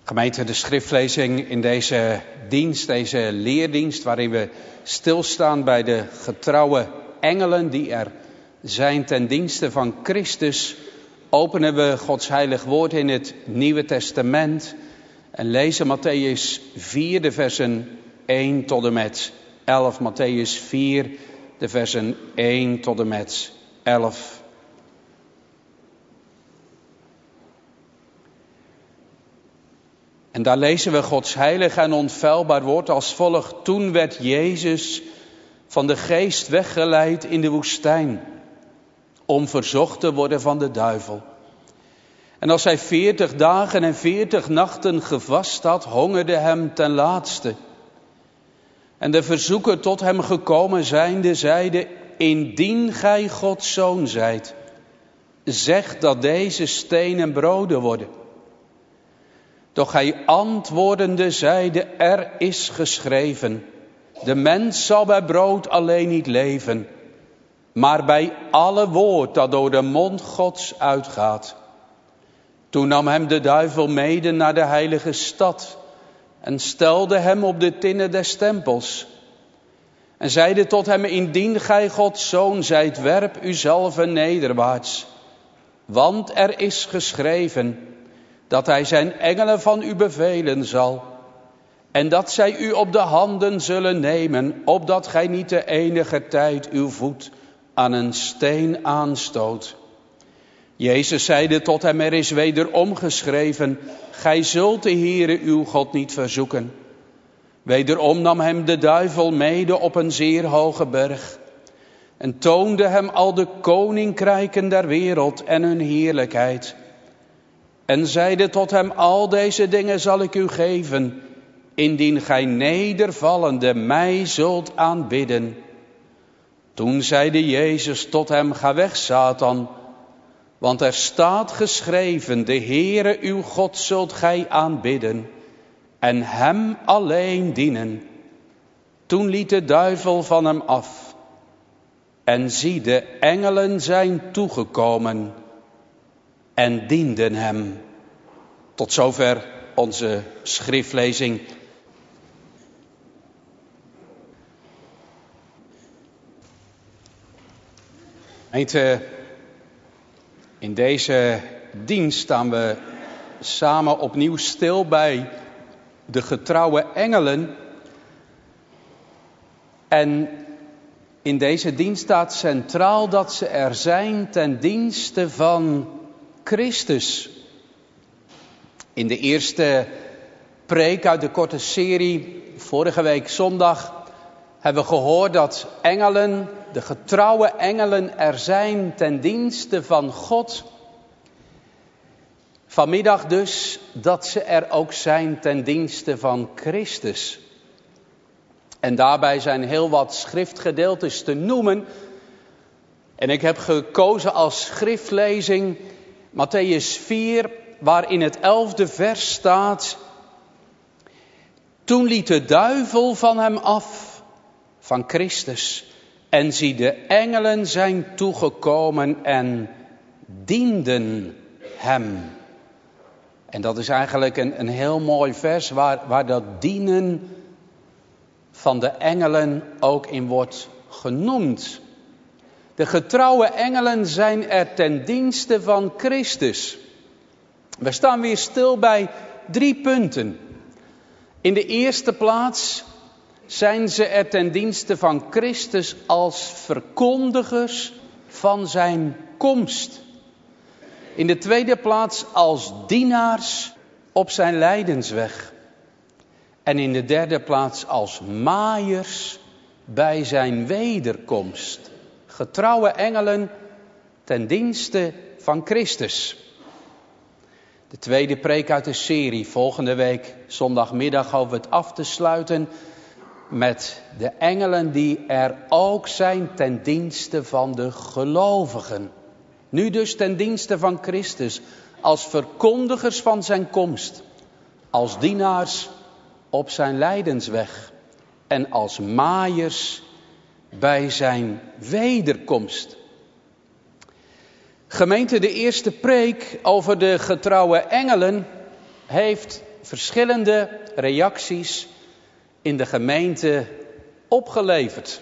Gemeente, de schriftlezing in deze dienst, deze leerdienst, waarin we stilstaan bij de getrouwe engelen die er zijn ten dienste van Christus, openen we Gods heilig woord in het Nieuwe Testament en lezen Mattheüs 4, de versen 1 tot en met 11. Mattheüs 4, de versen 1 tot en met 11. En daar lezen we Gods heilig en onfeilbaar woord als volgt. Toen werd Jezus van de geest weggeleid in de woestijn, om verzocht te worden van de duivel. En als hij 40 dagen en 40 nachten gevast had, hongerde hem ten laatste. En de verzoeker tot hem gekomen zijnde, zeide, indien gij Gods zoon zijt, zeg dat deze stenen broden worden. Doch hij antwoordende zeide, er is geschreven, de mens zal bij brood alleen niet leven, maar bij alle woord dat door de mond Gods uitgaat. Toen nam hem de duivel mede naar de heilige stad en stelde hem op de tinnen des tempels. En zeide tot hem, indien gij Gods zoon zijt, werp uzelf nederwaarts. Want er is geschreven dat hij zijn engelen van u bevelen zal. En dat zij u op de handen zullen nemen, opdat gij niet de enige tijd uw voet aan een steen aanstoot. Jezus zeide tot hem, er is wederom geschreven, gij zult de Heere uw God niet verzoeken. Wederom nam hem de duivel mede op een zeer hoge berg en toonde hem al de koninkrijken der wereld en hun heerlijkheid. En zeide tot hem, al deze dingen zal ik u geven, indien gij nedervallende mij zult aanbidden. Toen zeide Jezus tot hem, ga weg, Satan, want er staat geschreven, de Heere uw God zult gij aanbidden en hem alleen dienen. Toen liet de duivel van hem af. En zie, de engelen zijn toegekomen en dienden hem. Tot zover onze schriftlezing. Gemeente, in deze dienst staan we samen opnieuw stil bij de getrouwe engelen. En in deze dienst staat centraal dat ze er zijn ten dienste van Christus. In de eerste preek uit de korte serie, vorige week zondag, hebben we gehoord dat engelen, de getrouwe engelen, er zijn ten dienste van God. Vanmiddag dus dat ze er ook zijn ten dienste van Christus. En daarbij zijn heel wat schriftgedeeltes te noemen. En ik heb gekozen als schriftlezing Mattheüs 4, waar in het 11e vers staat, toen liet de duivel van hem af, van Christus, en zie, de engelen zijn toegekomen en dienden hem. En dat is eigenlijk een heel mooi vers waar dat dienen van de engelen ook in wordt genoemd. De getrouwe engelen zijn er ten dienste van Christus. We staan weer stil bij 3 punten. In de eerste plaats zijn ze er ten dienste van Christus als verkondigers van zijn komst. In de tweede plaats als dienaars op zijn lijdensweg. En in de derde plaats als maaiers bij zijn wederkomst. Getrouwe engelen ten dienste van Christus. De tweede preek uit de serie, volgende week zondagmiddag hopen we het af te sluiten met de engelen die er ook zijn ten dienste van de gelovigen. Nu dus ten dienste van Christus, als verkondigers van zijn komst, als dienaars op zijn lijdensweg en als maaiers bij zijn wederkomst. Gemeente, de eerste preek over de getrouwe engelen heeft verschillende reacties in de gemeente opgeleverd.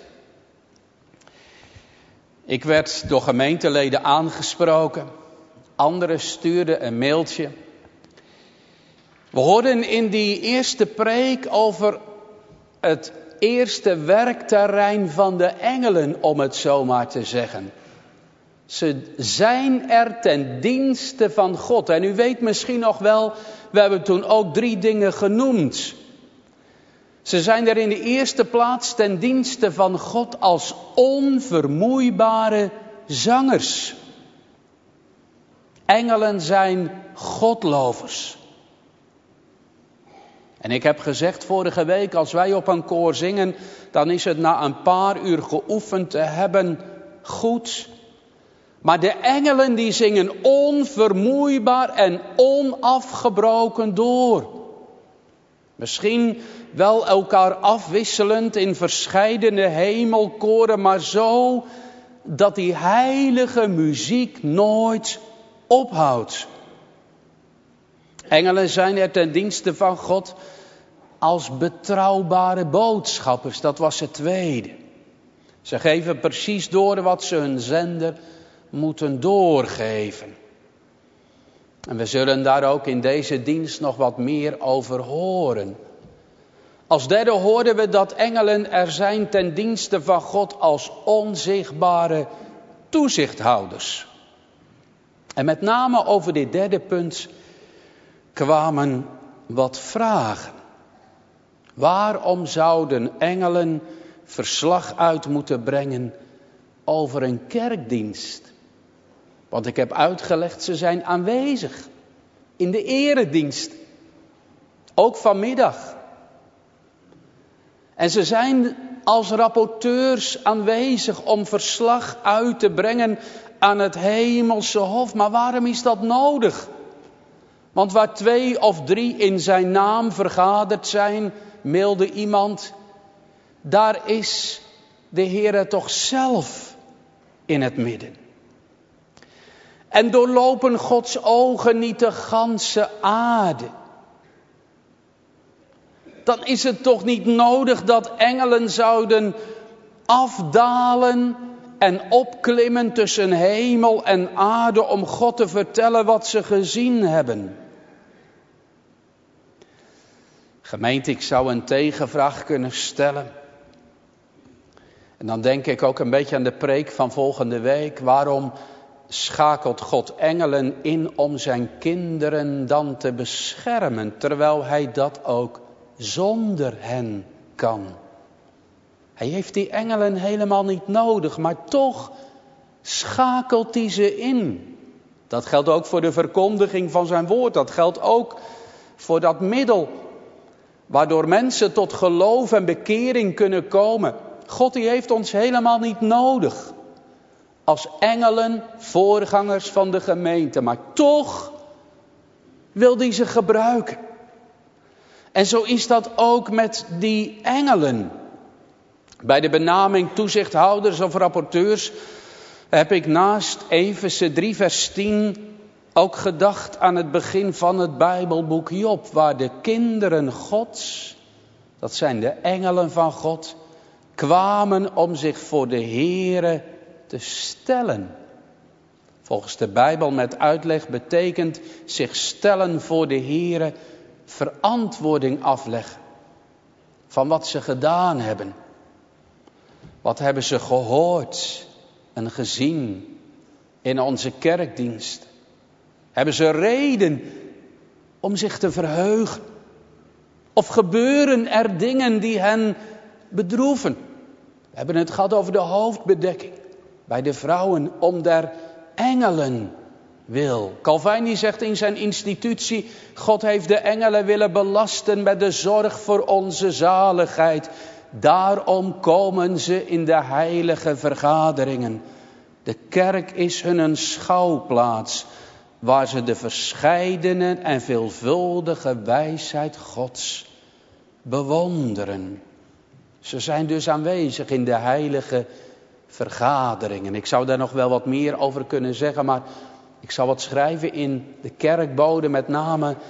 Ik werd door gemeenteleden aangesproken. Anderen stuurden een mailtje. We hoorden in die eerste preek over het eerste werkterrein van de engelen, om het zo maar te zeggen. Ze zijn er ten dienste van God. En u weet misschien nog wel, we hebben toen ook 3 dingen genoemd. Ze zijn er in de eerste plaats ten dienste van God als onvermoeibare zangers. Engelen zijn Godlovers. En ik heb gezegd vorige week, als wij op een koor zingen, dan is het na een paar uur geoefend te hebben goed. Maar de engelen die zingen onvermoeibaar en onafgebroken door. Misschien wel elkaar afwisselend in verscheidene hemelkoren, maar zo dat die heilige muziek nooit ophoudt. Engelen zijn er ten dienste van God als betrouwbare boodschappers. Dat was het tweede. Ze geven precies door wat ze hun zender moeten doorgeven. En we zullen daar ook in deze dienst nog wat meer over horen. Als derde hoorden we dat engelen er zijn ten dienste van God als onzichtbare toezichthouders. En met name over dit derde punt kwamen wat vragen. Waarom zouden engelen verslag uit moeten brengen over een kerkdienst? Want ik heb uitgelegd, ze zijn aanwezig in de eredienst. Ook vanmiddag. En ze zijn als rapporteurs aanwezig om verslag uit te brengen aan het hemelse hof. Maar waarom is dat nodig? Want waar 2 of 3 in zijn naam vergaderd zijn, mailde iemand, daar is de Heere toch zelf in het midden. En doorlopen Gods ogen niet de ganse aarde? Dan is het toch niet nodig dat engelen zouden afdalen en opklimmen tussen hemel en aarde om God te vertellen wat ze gezien hebben. Gemeente, ik zou een tegenvraag kunnen stellen. En dan denk ik ook een beetje aan de preek van volgende week. Waarom schakelt God engelen in om zijn kinderen dan te beschermen, terwijl hij dat ook zonder hen kan? Hij heeft die engelen helemaal niet nodig, maar toch schakelt hij ze in. Dat geldt ook voor de verkondiging van zijn woord. Dat geldt ook voor dat middel waardoor mensen tot geloof en bekering kunnen komen. God die heeft ons helemaal niet nodig als engelen, voorgangers van de gemeente. Maar toch wil hij ze gebruiken. En zo is dat ook met die engelen. Bij de benaming toezichthouders of rapporteurs heb ik naast Efeze 3 vers 10 ook gedacht aan het begin van het Bijbelboek Job, waar de kinderen Gods, dat zijn de engelen van God, kwamen om zich voor de Heere te stellen. Volgens de Bijbel met uitleg betekent zich stellen voor de Heere verantwoording afleggen van wat ze gedaan hebben. Wat hebben ze gehoord en gezien in onze kerkdienst? Hebben ze reden om zich te verheugen? Of gebeuren er dingen die hen bedroeven? We hebben het gehad over de hoofdbedekking bij de vrouwen om der engelen wil. Calvijn zegt in zijn institutie, God heeft de engelen willen belasten met de zorg voor onze zaligheid. Daarom komen ze in de heilige vergaderingen. De kerk is hun een schouwplaats waar ze de verscheidene en veelvuldige wijsheid Gods bewonderen. Ze zijn dus aanwezig in de heilige vergaderingen. Ik zou daar nog wel wat meer over kunnen zeggen, maar ik zal wat schrijven in de kerkbode, met name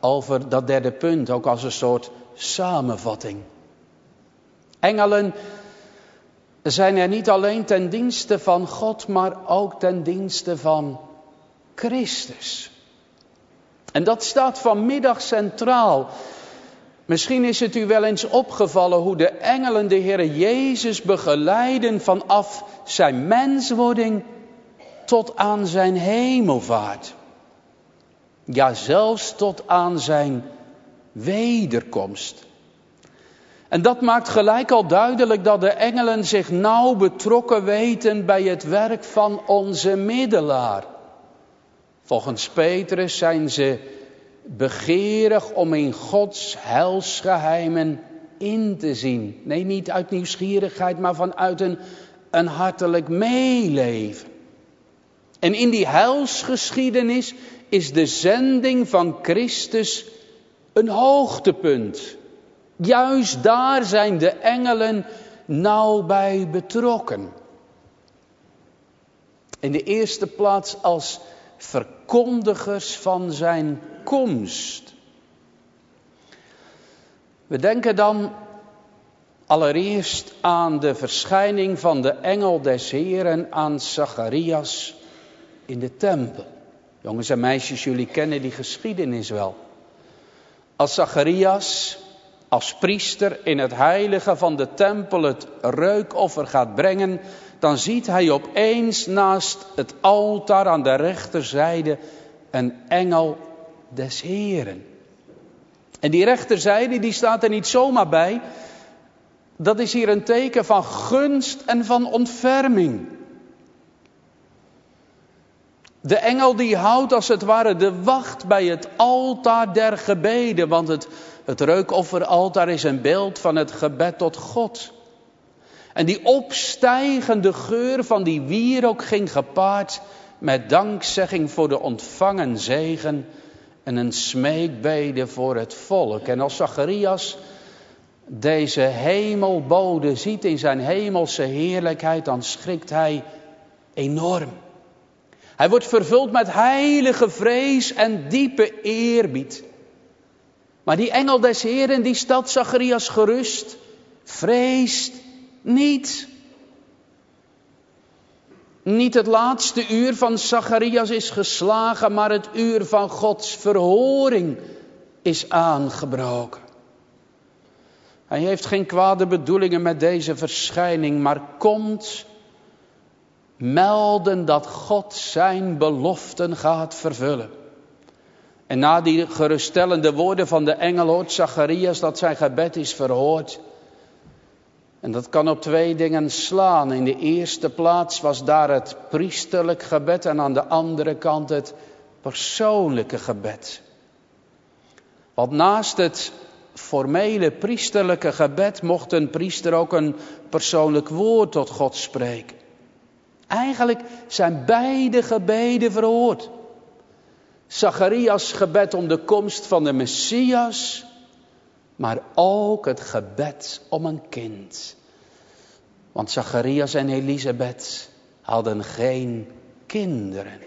over dat derde punt, ook als een soort samenvatting. Engelen zijn er niet alleen ten dienste van God, maar ook ten dienste van Christus. En dat staat vanmiddag centraal. Misschien is het u wel eens opgevallen hoe de engelen de Heer Jezus begeleiden vanaf zijn menswording tot aan zijn hemelvaart. Ja, zelfs tot aan zijn wederkomst. En dat maakt gelijk al duidelijk dat de engelen zich nauw betrokken weten bij het werk van onze middelaar. Volgens Petrus zijn ze begeerig om in Gods heilsgeheimen in te zien. Nee, niet uit nieuwsgierigheid, maar vanuit een hartelijk meeleven. En in die heilsgeschiedenis is de zending van Christus een hoogtepunt. Juist daar zijn de engelen nauw bij betrokken. In de eerste plaats als verkondigers van zijn komst. We denken dan allereerst aan de verschijning van de engel des Heeren aan Zacharias in de tempel. Jongens en meisjes, jullie kennen die geschiedenis wel. Als Zacharias als priester in het heilige van de tempel het reukoffer gaat brengen, dan ziet hij opeens naast het altaar aan de rechterzijde een engel des Heeren. En die rechterzijde die staat er niet zomaar bij. Dat is hier een teken van gunst en van ontferming. De engel die houdt als het ware de wacht bij het altaar der gebeden. Want het reukofferaltaar is een beeld van het gebed tot God. En die opstijgende geur van die wierook ging gepaard met dankzegging voor de ontvangen zegen en een smeekbede voor het volk. En als Zacharias deze hemelbode ziet in zijn hemelse heerlijkheid, dan schrikt hij enorm. Hij wordt vervuld met heilige vrees en diepe eerbied. Maar die engel des Heeren die stelt Zacharias gerust. Vrees niet. Niet het laatste uur van Zacharias is geslagen, maar het uur van Gods verhoring is aangebroken. Hij heeft geen kwade bedoelingen met deze verschijning, maar komt melden dat God zijn beloften gaat vervullen. En na die geruststellende woorden van de engel hoort Zacharias dat zijn gebed is verhoord. En dat kan op twee dingen slaan. In de eerste plaats was daar het priesterlijk gebed en aan de andere kant het persoonlijke gebed. Want naast het formele priesterlijke gebed mocht een priester ook een persoonlijk woord tot God spreken. Eigenlijk zijn beide gebeden verhoord. Zacharias' gebed om de komst van de Messias, maar ook het gebed om een kind. Want Zacharias en Elisabeth hadden geen kinderen.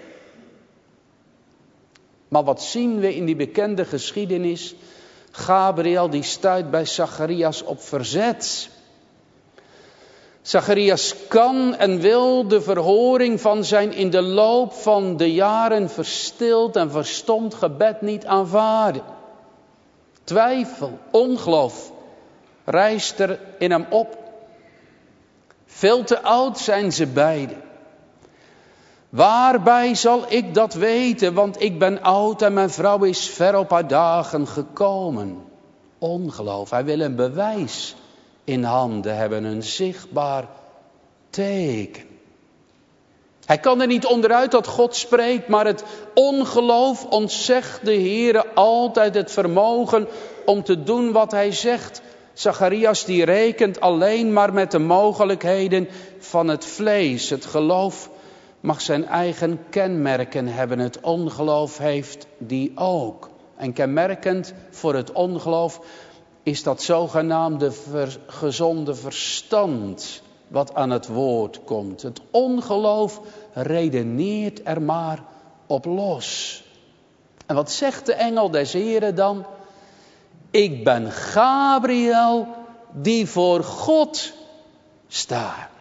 Maar wat zien we in die bekende geschiedenis? Gabriel die stuit bij Zacharias op verzet. Zacharias kan en wil de verhoring van zijn in de loop van de jaren verstild en verstomd gebed niet aanvaarden. Twijfel, ongeloof rijst er in hem op. Veel te oud zijn ze beiden. Waarbij zal ik dat weten, want ik ben oud en mijn vrouw is ver op haar dagen gekomen. Ongeloof, hij wil een bewijs in handen hebben, een zichtbaar teken. Hij kan er niet onderuit dat God spreekt, maar het ongeloof ontzegt de Heere altijd het vermogen om te doen wat hij zegt. Zacharias die rekent alleen maar met de mogelijkheden van het vlees. Het geloof mag zijn eigen kenmerken hebben. Het ongeloof heeft die ook. En kenmerkend voor het ongeloof is dat zogenaamde gezonde verstand wat aan het woord komt. Het ongeloof redeneert er maar op los. En wat zegt de engel des Heren dan? Ik ben Gabriel die voor God sta.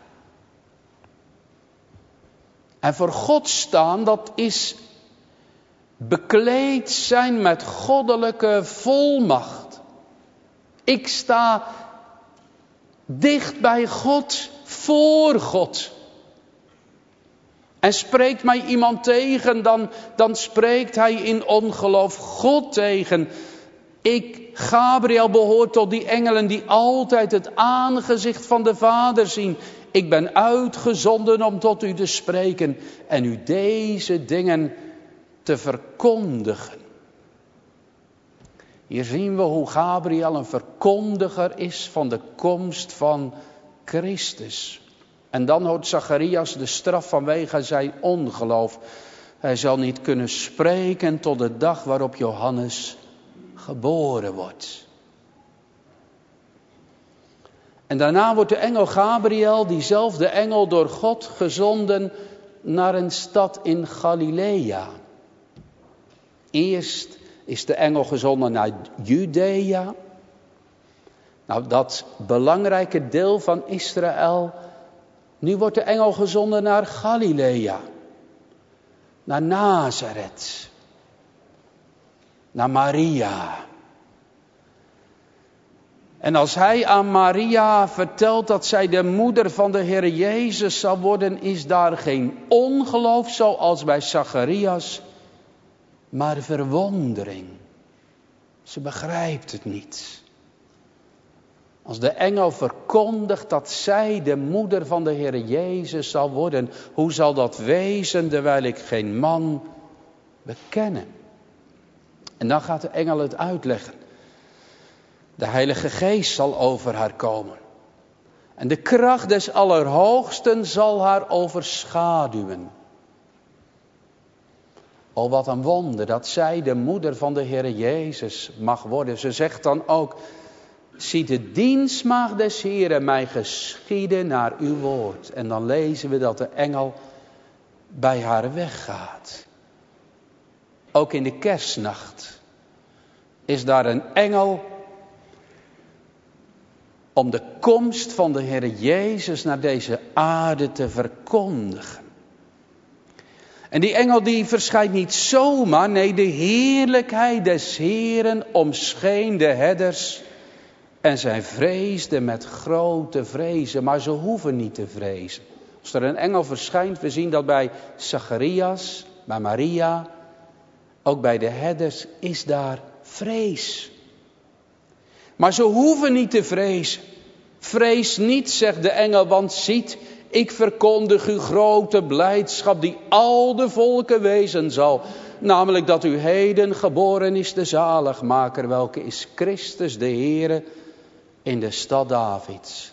En voor God staan, dat is bekleed zijn met goddelijke volmacht. Ik sta dicht bij God, voor God. En spreekt mij iemand tegen, dan spreekt hij in ongeloof God tegen. Ik, Gabriel, behoor tot die engelen die altijd het aangezicht van de Vader zien. Ik ben uitgezonden om tot u te spreken en u deze dingen te verkondigen. Hier zien we hoe Gabriel een verkondiger is van de komst van Christus. En dan hoort Zacharias de straf vanwege zijn ongeloof. Hij zal niet kunnen spreken tot de dag waarop Johannes geboren wordt. En daarna wordt de engel Gabriel, diezelfde engel door God, gezonden naar een stad in Galilea. Eerst is de engel gezonden naar Judea. Nou, dat belangrijke deel van Israël. Nu wordt de engel gezonden naar Galilea. Naar Nazareth. Naar Maria. En als hij aan Maria vertelt dat zij de moeder van de Heer Jezus zal worden, is daar geen ongeloof zoals bij Zacharias, maar verwondering. Ze begrijpt het niet. Als de engel verkondigt dat zij de moeder van de Heer Jezus zal worden, hoe zal dat wezen terwijl ik geen man bekenne? En dan gaat de engel het uitleggen. De Heilige Geest zal over haar komen. En de kracht des Allerhoogsten zal haar overschaduwen. Oh, wat een wonder dat zij de moeder van de Heer Jezus mag worden. Ze zegt dan ook, zie de dienstmaagd des Heren mij geschieden naar uw woord. En dan lezen we dat de engel bij haar weggaat. Ook in de kerstnacht is daar een engel om de komst van de Heer Jezus naar deze aarde te verkondigen. En die engel die verschijnt niet zomaar, nee, de heerlijkheid des Heren omscheen de herders en zij vreesden met grote vrezen, maar ze hoeven niet te vrezen. Als er een engel verschijnt, we zien dat bij Zacharias, bij Maria, ook bij de herders is daar vrees. Maar ze hoeven niet te vrezen. Vrees niet, zegt de engel, want ziet, ik verkondig u grote blijdschap die al de volken wezen zal. Namelijk dat u heden geboren is de zaligmaker, welke is Christus de Heere in de stad Davids.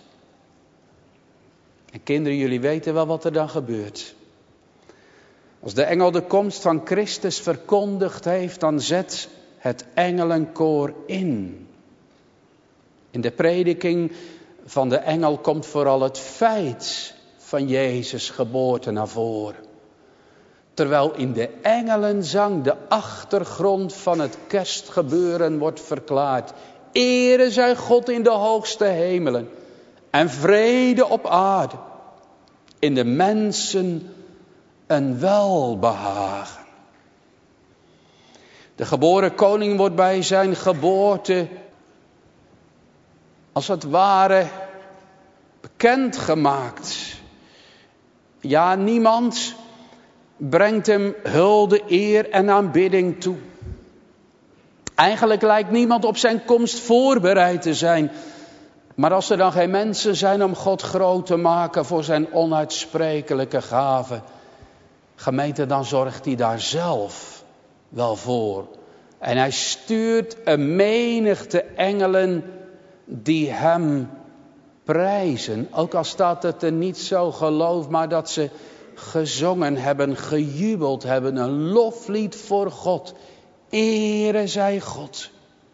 En kinderen, jullie weten wel wat er dan gebeurt. Als de engel de komst van Christus verkondigd heeft, dan zet het engelenkoor in. In de prediking van de engel komt vooral het feit van Jezus' geboorte naar voren. Terwijl in de engelenzang de achtergrond van het kerstgebeuren wordt verklaard. Ere zij God in de hoogste hemelen en vrede op aarde. In de mensen een welbehagen. De geboren koning wordt bij zijn geboorte als het ware bekendgemaakt. Ja, niemand brengt hem hulde, eer en aanbidding toe. Eigenlijk lijkt niemand op zijn komst voorbereid te zijn. Maar als er dan geen mensen zijn om God groot te maken voor zijn onuitsprekelijke gave, gemeente, dan zorgt hij daar zelf wel voor. En hij stuurt een menigte engelen die hem prijzen. Ook al staat het er niet zo, geloof maar dat ze gezongen hebben, gejubeld hebben. Een loflied voor God. Ere zij God.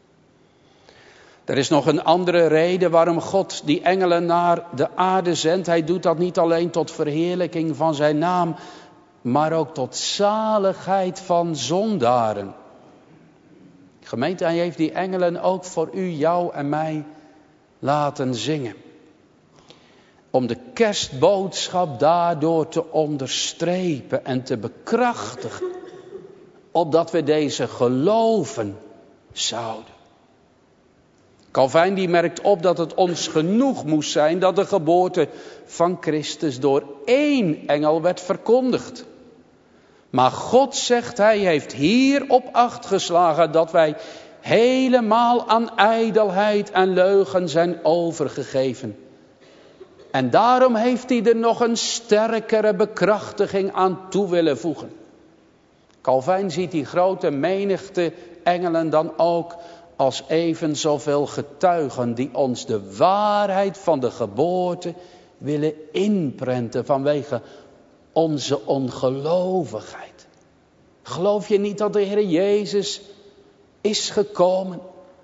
Er is nog een andere reden waarom God die engelen naar de aarde zendt. Hij doet dat niet alleen tot verheerlijking van zijn naam, maar ook tot zaligheid van zondaren. Gemeente, hij heeft die engelen ook voor u, jou en mij laten zingen. Om de kerstboodschap daardoor te onderstrepen en te bekrachtigen. Opdat we deze geloven zouden. Calvijn die merkt op dat het ons genoeg moest zijn dat de geboorte van Christus door één engel werd verkondigd. Maar God, zegt hij, heeft hierop acht geslagen dat wij helemaal aan ijdelheid en leugen zijn overgegeven. En daarom heeft hij er nog een sterkere bekrachtiging aan toe willen voegen. Calvijn ziet die grote menigte engelen dan ook als even zoveel getuigen die ons de waarheid van de geboorte willen inprenten vanwege onze ongelovigheid. Geloof je niet dat de Heer Jezus is gekomen?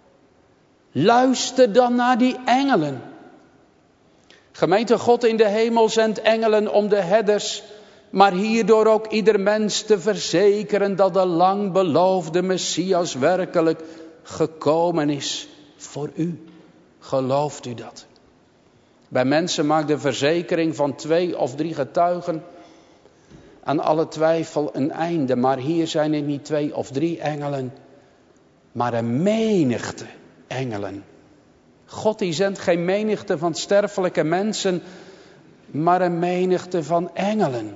Luister dan naar die engelen. Gemeente, God in de hemel zendt engelen om de herders, maar hierdoor ook ieder mens te verzekeren dat de lang beloofde Messias werkelijk gekomen is voor u. Gelooft u dat? Bij mensen maakt de verzekering van 2 of 3 getuigen aan alle twijfel een einde. Maar hier zijn er niet 2 of 3 engelen, maar een menigte engelen. God die zendt geen menigte van sterfelijke mensen, maar een menigte van engelen.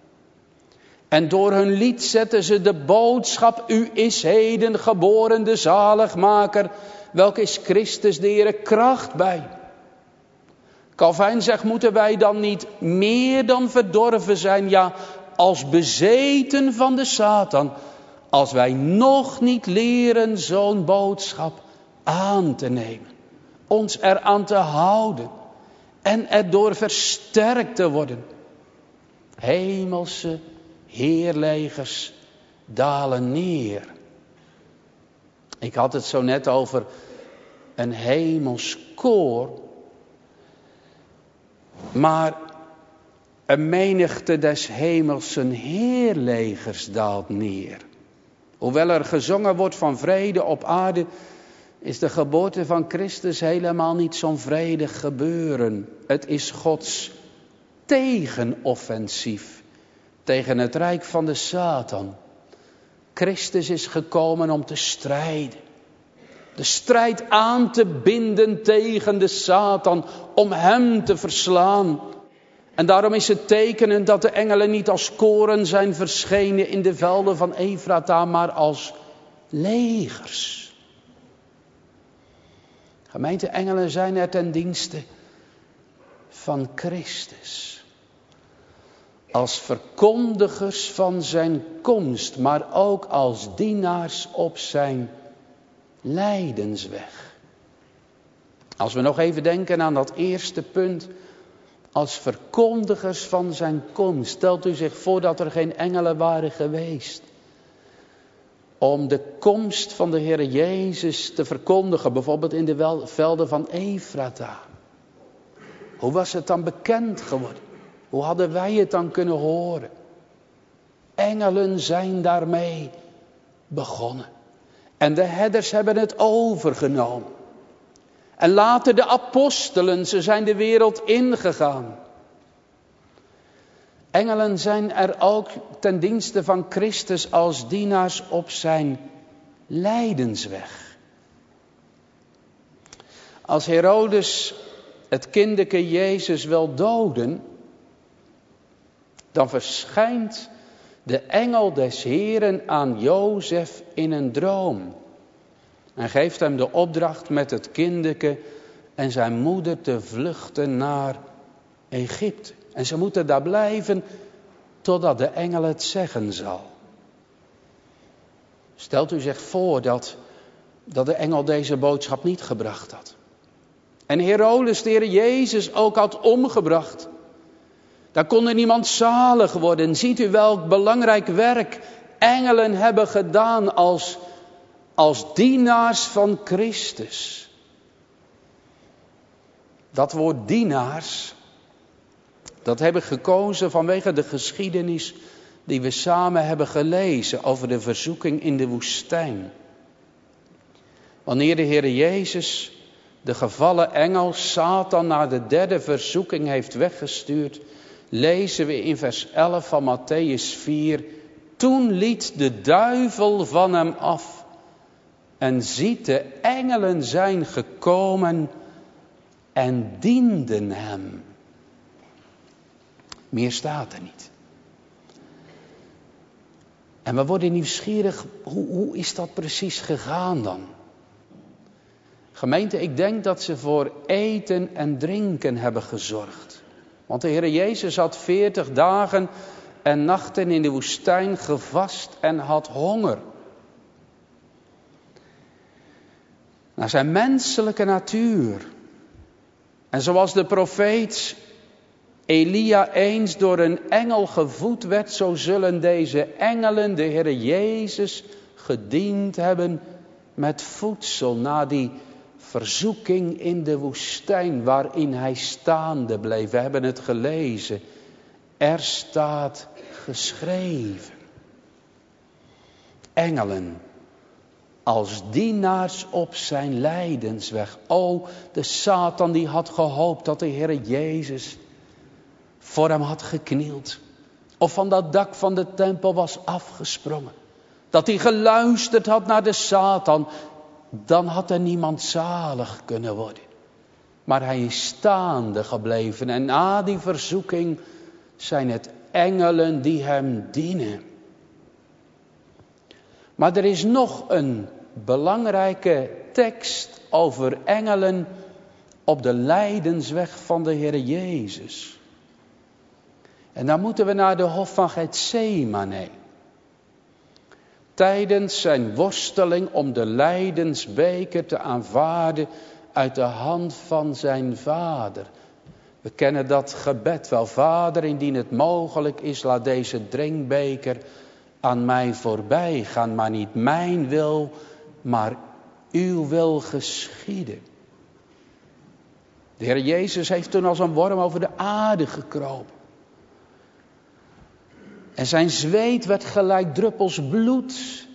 En door hun lied zetten ze de boodschap, u is heden geboren de zaligmaker, welke is Christus de Heere, kracht bij. Calvijn zegt, moeten wij dan niet meer dan verdorven zijn, ja, als bezeten van de Satan, als wij nog niet leren zo'n boodschap aan te nemen, ons eraan te houden en erdoor versterkt te worden. Hemelse heerlegers dalen neer. Ik had het zo net over een hemels koor. Maar een menigte des hemelsen heerlegers daalt neer. Hoewel er gezongen wordt van vrede op aarde, is de geboorte van Christus helemaal niet zo'n vredig gebeuren. Het is Gods tegenoffensief tegen het rijk van de Satan. Christus is gekomen om te strijden. De strijd aan te binden tegen de Satan, om hem te verslaan. En daarom is het tekenend dat de engelen niet als koren zijn verschenen in de velden van Efrata, maar als legers. Gemeente, engelen zijn er ten dienste van Christus. Als verkondigers van zijn komst, maar ook als dienaars op zijn lijdensweg. Als we nog even denken aan dat eerste punt, als verkondigers van zijn komst. Stelt u zich voor dat er geen engelen waren geweest om de komst van de Heer Jezus te verkondigen, bijvoorbeeld in de velden van Efrata. Hoe was het dan bekend geworden? Hoe hadden wij het dan kunnen horen? Engelen zijn daarmee begonnen. En de herders hebben het overgenomen. En later de apostelen, ze zijn de wereld ingegaan. Engelen zijn er ook ten dienste van Christus als dienaars op zijn lijdensweg. Als Herodes het kinderke Jezus wil doden, dan verschijnt de engel des Heeren aan Jozef in een droom. En geeft hem de opdracht met het kinderke en zijn moeder te vluchten naar Egypte. En ze moeten daar blijven totdat de engel het zeggen zal. Stelt u zich voor dat de engel deze boodschap niet gebracht had. En Herodes de Heer Jezus ook had omgebracht. Daar kon er niemand zalig worden. Ziet u welk belangrijk werk engelen hebben gedaan als dienaars van Christus. Dat woord dienaars, dat heb ik gekozen vanwege de geschiedenis die we samen hebben gelezen over de verzoeking in de woestijn. Wanneer de Heer Jezus de gevallen engel Satan naar de derde verzoeking heeft weggestuurd, lezen we in vers 11 van Mattheüs 4. Toen liet de duivel van hem af en ziet de engelen zijn gekomen en dienden hem. Meer staat er niet. En we worden nieuwsgierig, hoe is dat precies gegaan dan? Gemeente, ik denk dat ze voor eten en drinken hebben gezorgd. Want de Heer Jezus had 40 dagen en nachten in de woestijn gevast en had honger. Naar zijn menselijke natuur. En zoals de profeet Elia eens door een engel gevoed werd, zo zullen deze engelen de Heer Jezus gediend hebben met voedsel na die verzoeking in de woestijn waarin hij staande bleef. We hebben het gelezen. Er staat geschreven. Engelen als dienaars op zijn lijdensweg. O, de Satan die had gehoopt dat de Heer Jezus voor hem had geknield. Of van dat dak van de tempel was afgesprongen. Dat hij geluisterd had naar de Satan. Dan had er niemand zalig kunnen worden. Maar hij is staande gebleven. En na die verzoeking zijn het engelen die hem dienen. Maar er is nog een belangrijke tekst over engelen op de lijdensweg van de Heer Jezus. En dan moeten we naar de hof van Getsemane. Tijdens zijn worsteling om de lijdensbeker te aanvaarden uit de hand van zijn vader. We kennen dat gebed wel. Vader, indien het mogelijk is, laat deze drinkbeker aan mij voorbij gaan. Maar niet mijn wil, maar uw wil geschieden. De Heer Jezus heeft toen als een worm over de aarde gekropen. En zijn zweet werd gelijk druppels bloed.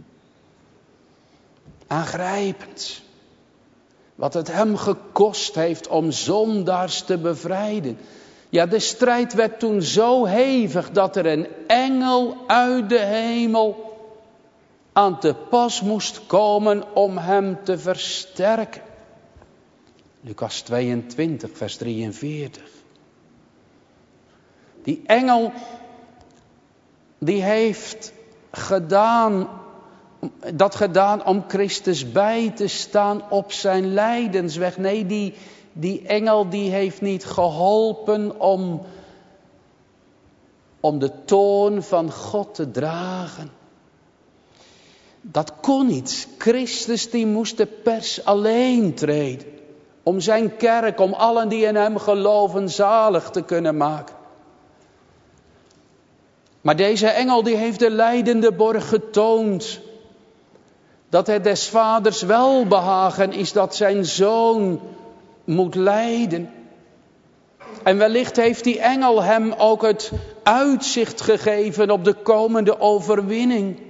Aangrijpend. Wat het hem gekost heeft om zondaars te bevrijden. Ja, de strijd werd toen zo hevig dat er een engel uit de hemel aan te pas moest komen om hem te versterken. Lucas 22, vers 43. Die engel, die heeft dat gedaan om Christus bij te staan op zijn lijdensweg. Nee, die engel die heeft niet geholpen om de toorn van God te dragen. Dat kon niet. Christus die moest de pers alleen treden. Om zijn kerk, om allen die in hem geloven, zalig te kunnen maken. Maar deze engel die heeft de lijdende borg getoond. Dat het des vaders welbehagen is dat zijn zoon moet lijden. En wellicht heeft die engel hem ook het uitzicht gegeven op de komende overwinning.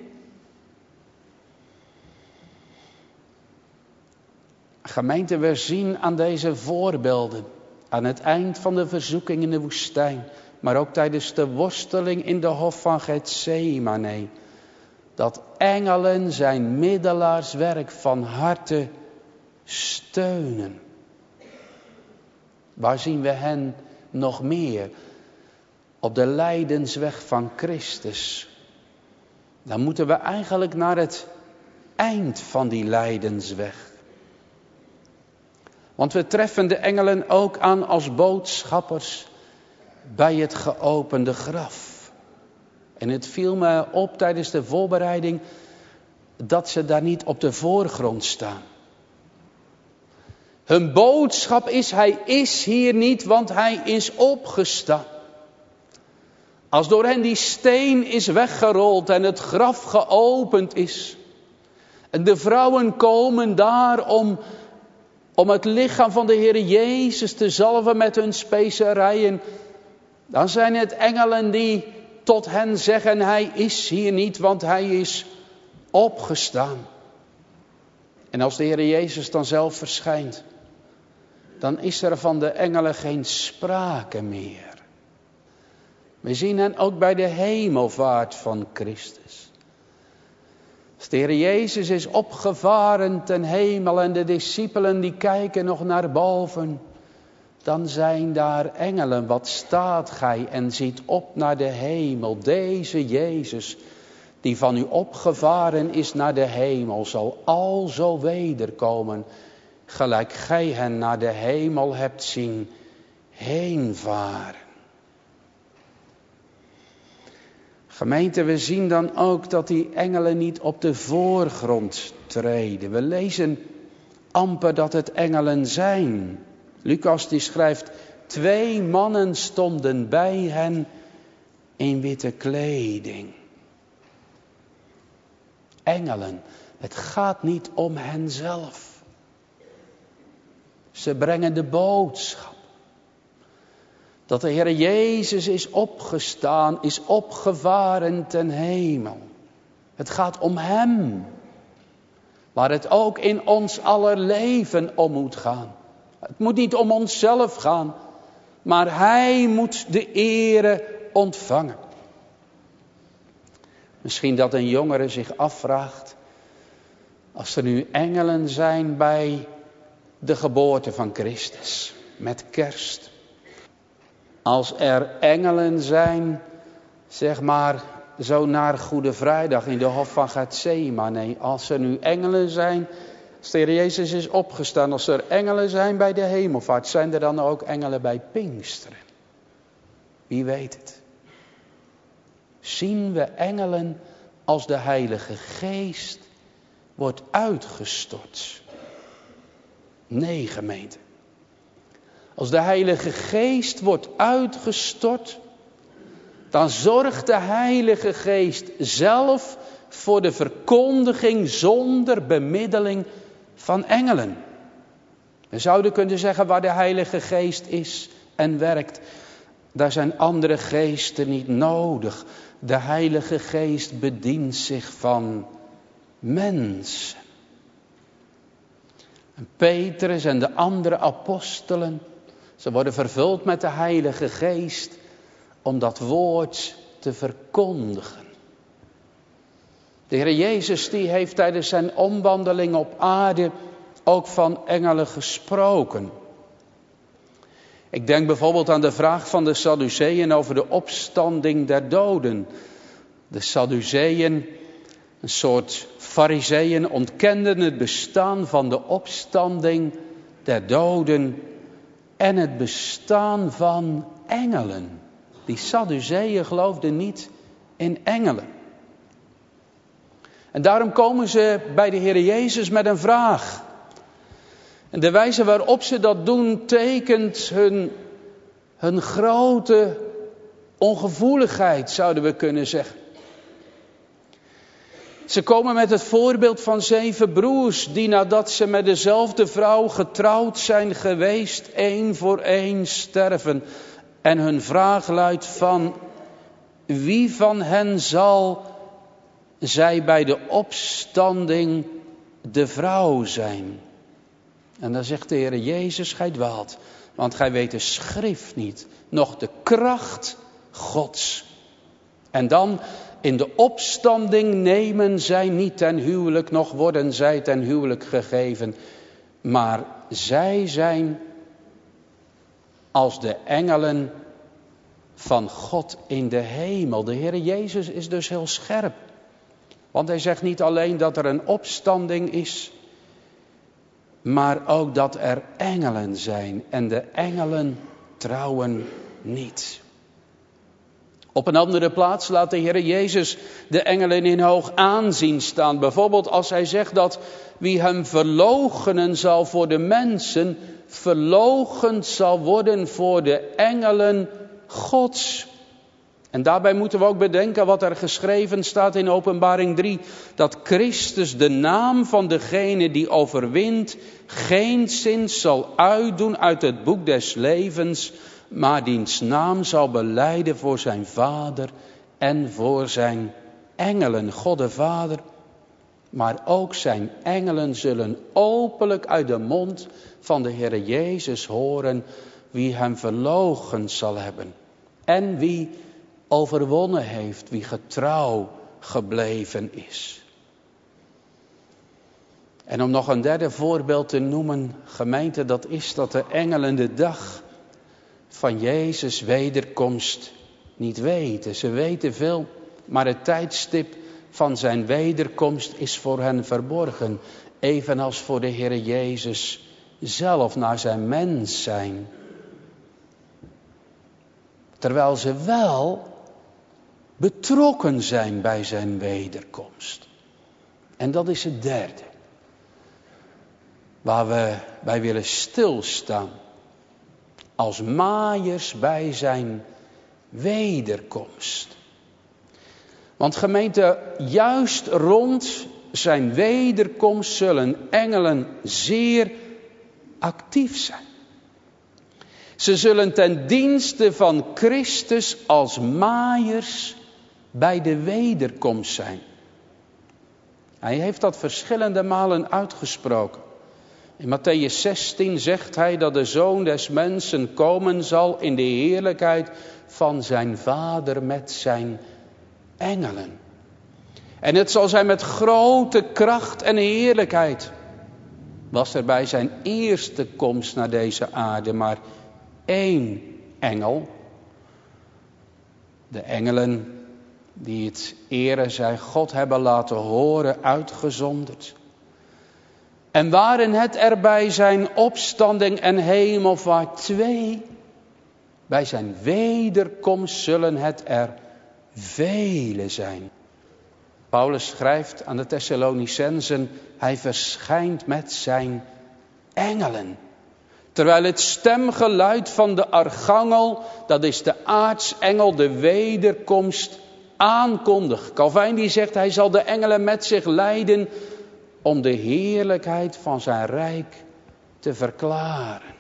Gemeente, we zien aan deze voorbeelden, aan het eind van de verzoeking in de woestijn, maar ook tijdens de worsteling in de hof van Getsemane, dat engelen zijn middelaarswerk van harte steunen. Waar zien we hen nog meer? Op de lijdensweg van Christus. Dan moeten we eigenlijk naar het eind van die lijdensweg. Want we treffen de engelen ook aan als boodschappers bij het geopende graf. En het viel me op tijdens de voorbereiding dat ze daar niet op de voorgrond staan. Hun boodschap is, hij is hier niet, want hij is opgestaan. Als door hen die steen is weggerold en het graf geopend is. En de vrouwen komen daar om het lichaam van de Heer Jezus te zalven met hun specerijen. Dan zijn het engelen die tot hen zeggen, hij is hier niet, want hij is opgestaan. En als de Heer Jezus dan zelf verschijnt, dan is er van de engelen geen sprake meer. We zien hen ook bij de hemelvaart van Christus. Als de Heer Jezus is opgevaren ten hemel en de discipelen die kijken nog naar boven, dan zijn daar engelen. Wat staat gij en ziet op naar de hemel. Deze Jezus, die van u opgevaren is naar de hemel, zal alzo wederkomen, gelijk gij hen naar de hemel hebt zien heenvaren. Gemeente, we zien dan ook dat die engelen niet op de voorgrond treden. We lezen amper dat het engelen zijn. Lucas die schrijft, 2 mannen stonden bij hen in witte kleding. Engelen, het gaat niet om henzelf. Ze brengen de boodschap dat de Heer Jezus is opgestaan, is opgevaren ten hemel. Het gaat om Hem, waar het ook in ons aller leven om moet gaan. Het moet niet om onszelf gaan, maar Hij moet de ere ontvangen. Misschien dat een jongere zich afvraagt, als er nu engelen zijn bij de geboorte van Christus, met kerst. Als er engelen zijn, zeg maar, zo naar Goede Vrijdag in de Hof van Getsemane. Als er nu engelen zijn, als de Heer Jezus is opgestaan, als er engelen zijn bij de hemelvaart, zijn er dan ook engelen bij Pinksteren? Wie weet het? Zien we engelen als de Heilige Geest wordt uitgestort? Nee, gemeente. Als de Heilige Geest wordt uitgestort, dan zorgt de Heilige Geest zelf voor de verkondiging zonder bemiddeling van engelen. We zouden kunnen zeggen, waar de Heilige Geest is en werkt, daar zijn andere geesten niet nodig. De Heilige Geest bedient zich van mensen. En Petrus en de andere apostelen, ze worden vervuld met de Heilige Geest om dat woord te verkondigen. De Heer Jezus die heeft tijdens zijn omwandeling op aarde ook van engelen gesproken. Ik denk bijvoorbeeld aan de vraag van de Sadduceeën over de opstanding der doden. De Sadduceeën, een soort Farizeeën, ontkenden het bestaan van de opstanding der doden en het bestaan van engelen. Die Sadduceeën geloofden niet in engelen. En daarom komen ze bij de Heer Jezus met een vraag. En de wijze waarop ze dat doen tekent hun grote ongevoeligheid, zouden we kunnen zeggen. Ze komen met het voorbeeld van 7 broers die nadat ze met dezelfde vrouw getrouwd zijn geweest, 1 voor 1 sterven. En hun vraag luidt van, wie van hen zal zij bij de opstanding de vrouw zijn? En dan zegt de Heer Jezus, gij dwaalt, want gij weet de schrift niet, noch de kracht Gods. En dan, in de opstanding nemen zij niet ten huwelijk, noch worden zij ten huwelijk gegeven. Maar zij zijn als de engelen van God in de hemel. De Heer Jezus is dus heel scherp. Want hij zegt niet alleen dat er een opstanding is, maar ook dat er engelen zijn. En de engelen trouwen niet. Op een andere plaats laat de Heer Jezus de engelen in hoog aanzien staan. Bijvoorbeeld als hij zegt dat wie hem verloochenen zal voor de mensen, verloochend zal worden voor de engelen Gods. En daarbij moeten we ook bedenken wat er geschreven staat in Openbaring 3. Dat Christus de naam van degene die overwint geenszins zal uitdoen uit het boek des levens, maar diens naam zal belijden voor zijn Vader en voor zijn engelen. God de Vader Maar ook zijn engelen zullen openlijk uit de mond van de Heere Jezus horen wie hem verloochend zal hebben. En wie overwonnen heeft, wie getrouw gebleven is. En om nog een derde voorbeeld te noemen, gemeente, dat is dat de engelen de dag van Jezus' wederkomst niet weten. Ze weten veel, maar het tijdstip van zijn wederkomst is voor hen verborgen. Evenals voor de Heere Jezus zelf naar zijn mens zijn. Terwijl ze wel betrokken zijn bij zijn wederkomst. En dat is het derde. Waar we bij willen stilstaan. Als maaiers bij zijn wederkomst. Want gemeente, juist rond zijn wederkomst zullen engelen zeer actief zijn. Ze zullen ten dienste van Christus als maaiers bij de wederkomst zijn. Hij heeft dat verschillende malen uitgesproken. In Mattheüs 16 zegt hij dat de Zoon des Mensen komen zal in de heerlijkheid van zijn Vader met zijn engelen. En het zal zijn met grote kracht en heerlijkheid. Was er bij zijn eerste komst naar deze aarde maar één engel. De engelen die het ere zij God hebben laten horen, uitgezonderd. En waren het er bij zijn opstanding en hemelvaart twee, bij zijn wederkomst zullen het er vele zijn. Paulus schrijft aan de Thessalonicensen, hij verschijnt met zijn engelen. Terwijl het stemgeluid van de archangel, dat is de aartsengel, de wederkomst aankondigt. Calvijn die zegt, hij zal de engelen met zich leiden om de heerlijkheid van zijn rijk te verklaren.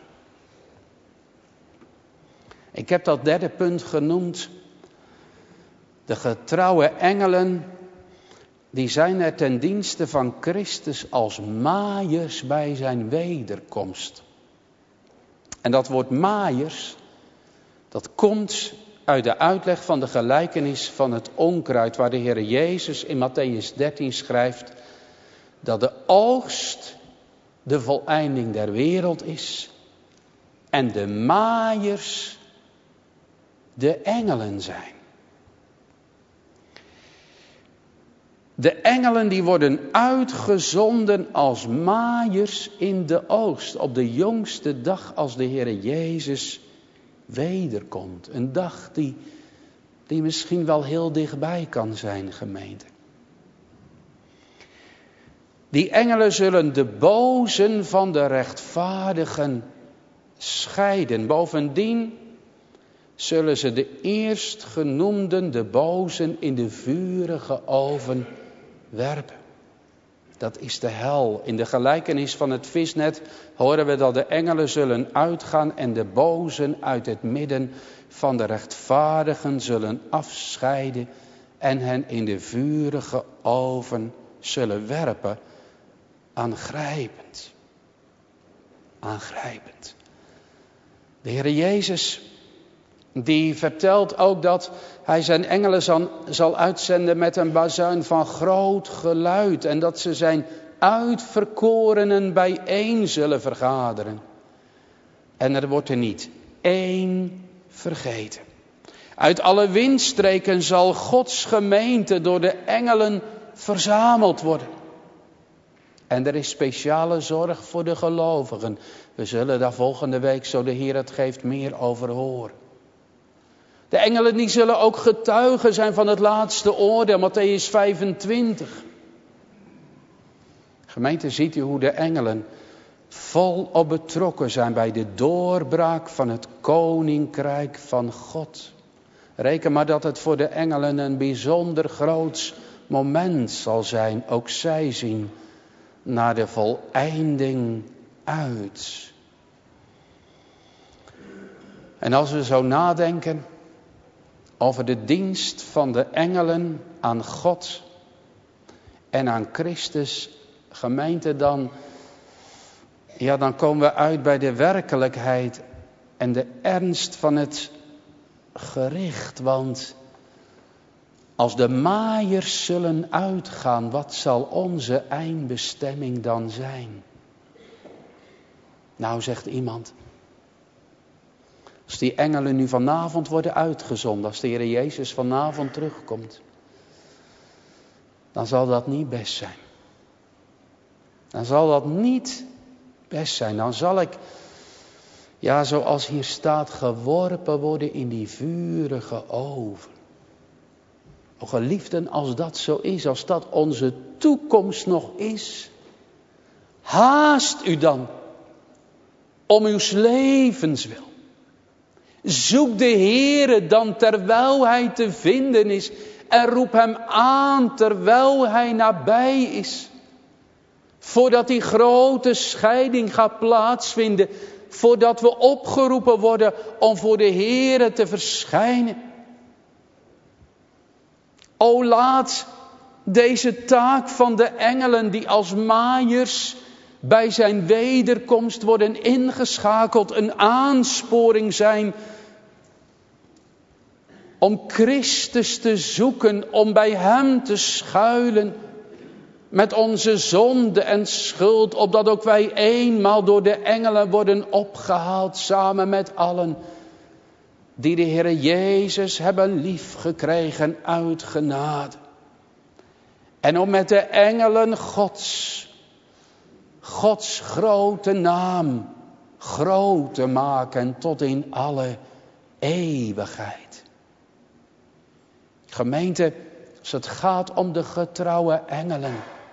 Ik heb dat derde punt genoemd. De getrouwe engelen, die zijn er ten dienste van Christus als maaiers bij zijn wederkomst. En dat woord maaiers, dat komt uit de uitleg van de gelijkenis van het onkruid, waar de Heer Jezus in Mattheüs 13 schrijft dat de oogst de voleinding der wereld is en de maaiers de engelen zijn. De engelen die worden uitgezonden als maaiers in de oogst. Op de jongste dag als de Heer Jezus wederkomt. Een dag die misschien wel heel dichtbij kan zijn, gemeente. Die engelen zullen de bozen van de rechtvaardigen scheiden. Bovendien zullen ze de eerstgenoemden, de bozen, in de vurige oven werpen. Dat is de hel. In de gelijkenis van het visnet horen we dat de engelen zullen uitgaan en de bozen uit het midden van de rechtvaardigen zullen afscheiden en hen in de vurige oven zullen werpen. Aangrijpend. Aangrijpend. De Heer Jezus, die vertelt ook dat hij zijn engelen zal uitzenden met een bazuin van groot geluid. En dat ze zijn uitverkorenen bijeen zullen vergaderen. En er wordt er niet één vergeten. Uit alle windstreken zal Gods gemeente door de engelen verzameld worden. En er is speciale zorg voor de gelovigen. We zullen daar volgende week, zo de Heer het geeft, meer over horen. De engelen die zullen ook getuigen zijn van het laatste oordeel, Mattheüs 25. Gemeente, ziet u hoe de engelen volop betrokken zijn bij de doorbraak van het koninkrijk van God. Reken maar dat het voor de engelen een bijzonder groots moment zal zijn. Ook zij zien naar de voleinding uit. En als we zo nadenken over de dienst van de engelen aan God en aan Christus, gemeente, dan komen we uit bij de werkelijkheid en de ernst van het gericht. Want als de maaiers zullen uitgaan, wat zal onze eindbestemming dan zijn? Nou, zegt iemand, als die engelen nu vanavond worden uitgezonden, als de Heer Jezus vanavond terugkomt, dan zal dat niet best zijn. Dan zal dat niet best zijn. Dan zal ik, zoals hier staat, geworpen worden in die vurige oven. O geliefden, als dat zo is, als dat onze toekomst nog is, haast u dan om uw levens wil. Zoek de Heere dan terwijl hij te vinden is en roep hem aan terwijl hij nabij is. Voordat die grote scheiding gaat plaatsvinden, voordat we opgeroepen worden om voor de Heere te verschijnen. O, laat deze taak van de engelen die als maaiers bij zijn wederkomst worden ingeschakeld een aansporing zijn om Christus te zoeken, om bij hem te schuilen met onze zonde en schuld, opdat ook wij eenmaal door de engelen worden opgehaald samen met allen die de Heer Jezus hebben liefgekregen uit genade. En om met de engelen Gods grote naam groot te maken tot in alle eeuwigheid. Gemeente, als het gaat om de getrouwe engelen,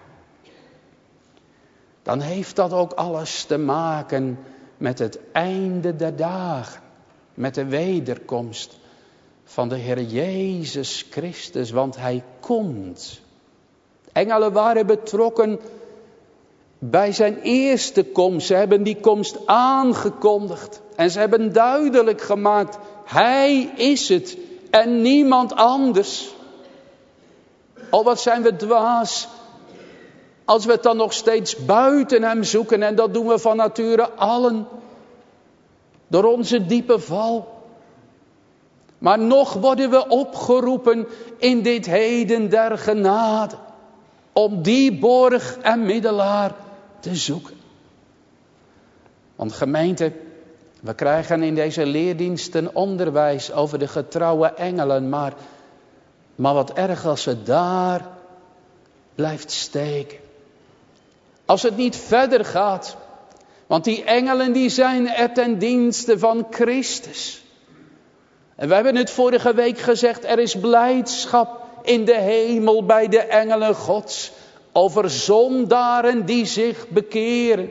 dan heeft dat ook alles te maken met het einde der dagen. Met de wederkomst van de Heer Jezus Christus, want hij komt. Engelen waren betrokken bij zijn eerste komst. Ze hebben die komst aangekondigd. En ze hebben duidelijk gemaakt, hij is het en niemand anders. Oh, wat zijn we dwaas als we het dan nog steeds buiten hem zoeken. En dat doen we van nature allen. Door onze diepe val. Maar nog worden we opgeroepen in dit heden der genade. Om die borg en middelaar te zoeken. Want gemeente, we krijgen in deze leerdiensten onderwijs over de getrouwe engelen. Maar wat erg als het daar blijft steken. Als het niet verder gaat. Want die engelen die zijn er ten dienste van Christus. En we hebben het vorige week gezegd, er is blijdschap in de hemel bij de engelen Gods. Over zondaren die zich bekeren.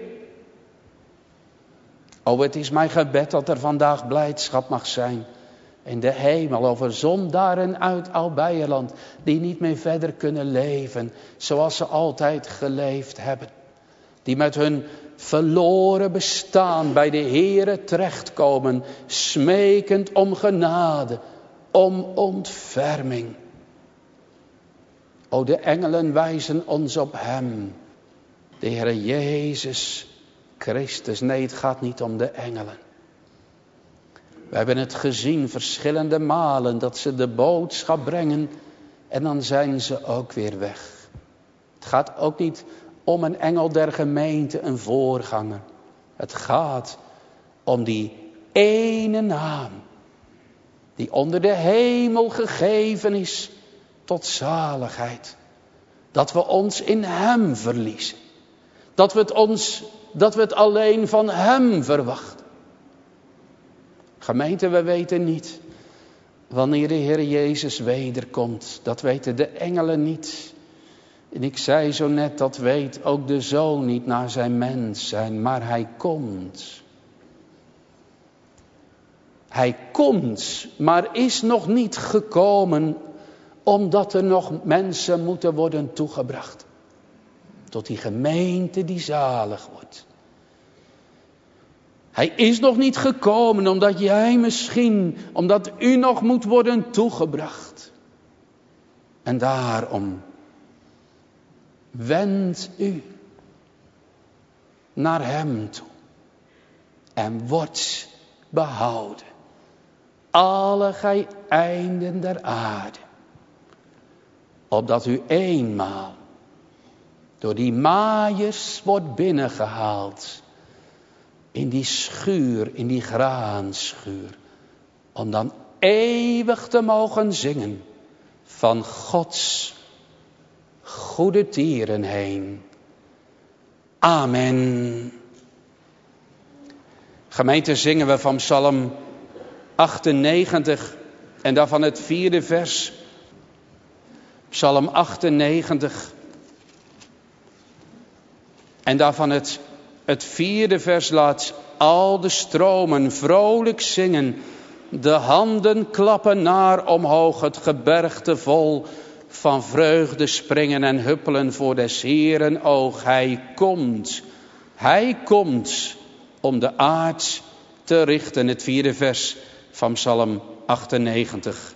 O, het is mijn gebed dat er vandaag blijdschap mag zijn. In de hemel over zondaren uit Oud-Beierland. Die niet meer verder kunnen leven zoals ze altijd geleefd hebben. Die met hun verloren bestaan bij de Heere terechtkomen. Smekend om genade, om ontferming. O, de engelen wijzen ons op hem. De Heere Jezus Christus. Nee, het gaat niet om de engelen. We hebben het gezien verschillende malen dat ze de boodschap brengen en dan zijn ze ook weer weg. Het gaat ook niet om een engel der gemeente, een voorganger. Het gaat om die ene naam die onder de hemel gegeven is tot zaligheid. Dat we ons in hem verliezen. Dat we het alleen van hem verwachten. Gemeente, we weten niet wanneer de Heer Jezus wederkomt. Dat weten de engelen niet. En ik zei zo net, dat weet ook de Zoon niet naar zijn mens zijn. Maar hij komt. Hij komt, maar is nog niet gekomen. Omdat er nog mensen moeten worden toegebracht. Tot die gemeente die zalig wordt. Hij is nog niet gekomen omdat omdat u nog moet worden toegebracht. En daarom Wend u naar hem toe en wordt behouden, alle gij einden der aarde, opdat u eenmaal door die maaiers wordt binnengehaald in die schuur, in die graanschuur, om dan eeuwig te mogen zingen van Gods goede tieren heen. Amen. Gemeente, zingen we van Psalm 98 en daarvan het 4e vers. Psalm 98 en daarvan het 4e vers. Laat al de stromen vrolijk zingen, de handen klappen naar omhoog, het gebergte vol van vreugde springen en huppelen voor des Heeren oog. Hij komt om de aard te richten. Het 4e vers van Psalm 98.